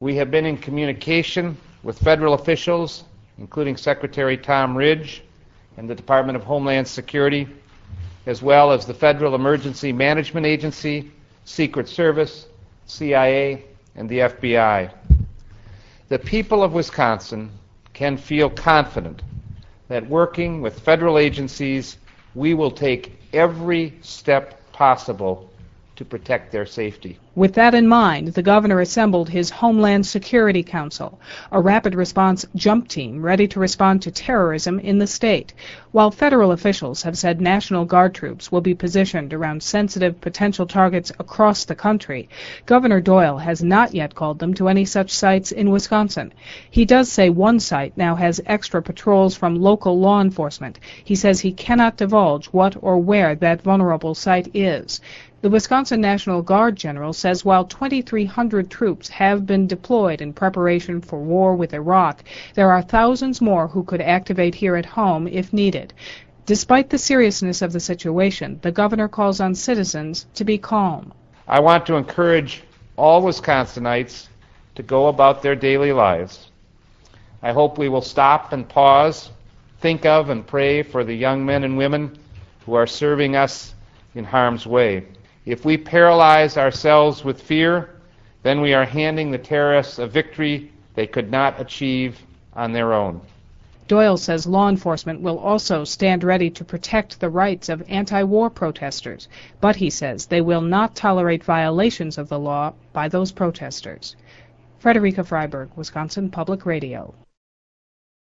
We have been in communication with federal officials, including Secretary Tom Ridge and the Department of Homeland Security, as well as the Federal Emergency Management Agency, Secret Service, CIA, and the FBI. The people of Wisconsin can feel confident that working with federal agencies, we will take every step possible to protect their safety. With that in mind, the governor assembled his Homeland Security Council, a rapid response jump team ready to respond to terrorism in the state, while federal officials have said National Guard troops will be positioned around sensitive potential targets across the country. Governor Doyle has not yet called them to any such sites in Wisconsin. He does say one site now has extra patrols from local law enforcement. He says he cannot divulge what or where that vulnerable site is. The Wisconsin National Guard general says while 2,300 troops have been deployed in preparation for war with Iraq, there are thousands more who could activate here at home if needed. Despite the seriousness of the situation, the governor calls on citizens to be calm. I want to encourage all Wisconsinites to go about their daily lives. I hope we will stop and pause, think of and pray for the young men and women who are serving us in harm's way. If we paralyze ourselves with fear, then we are handing the terrorists a victory they could not achieve on their own. Doyle says law enforcement will also stand ready to protect the rights of anti-war protesters, but he says they will not tolerate violations of the law by those protesters. Frederica Freiberg, Wisconsin Public Radio.